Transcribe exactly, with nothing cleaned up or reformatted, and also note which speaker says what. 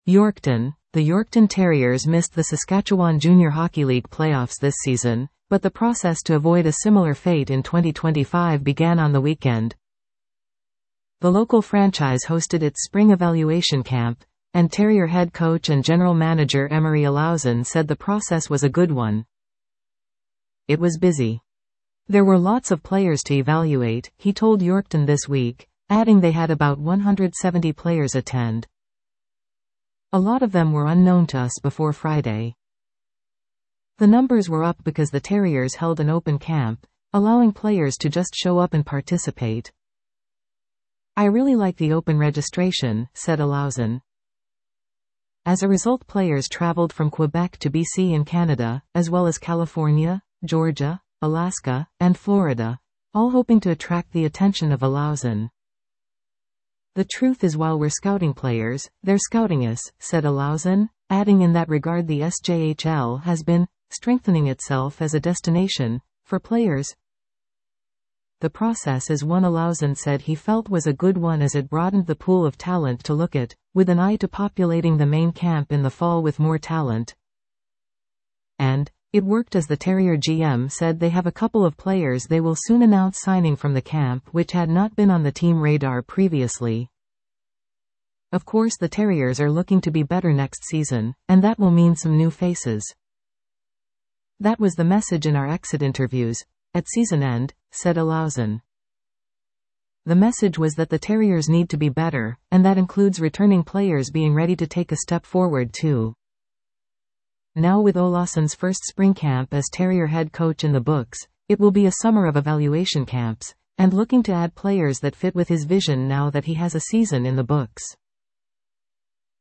Speaker 1: Yorkton. The Yorkton Terriers missed the Saskatchewan Junior Hockey League playoffs this season, but the process to avoid a similar fate in twenty twenty-five began on the weekend. The local franchise hosted its spring evaluation camp, and Terrier head coach and general manager Emery Alauzen said the process was a good one. It was busy. There were lots of players to evaluate, he told Yorkton this week, adding they had about one hundred seventy players attend. A lot of them were unknown to us before Friday. The numbers were up because the Terriers held an open camp, allowing players to just show up and participate. I really like the open registration, said Alauzen. As a result, players traveled from Quebec to B C in Canada, as well as California, Georgia, Alaska, and Florida, all hoping to attract the attention of Alauzen. The truth is, while we're scouting players, they're scouting us, said Alauzen, adding in that regard the S J H L has been strengthening itself as a destination for players. The process is one Alauzen said he felt was a good one as it broadened the pool of talent to look at, with an eye to populating the main camp in the fall with more talent. And it worked, as the Terrier G M said. They have a couple of players they will soon announce signing from the camp which had not been on the team radar previously. Of course, the Terriers are looking to be better next season, and that will mean some new faces. That was the message in our exit interviews at season end, said Alauzen. The message was that the Terriers need to be better, and that includes returning players being ready to take a step forward too. Now, with Olausen's first spring camp as Terrier head coach in the books, it will be a summer of evaluation camps, and looking to add players that fit with his vision now that he has a season in the books.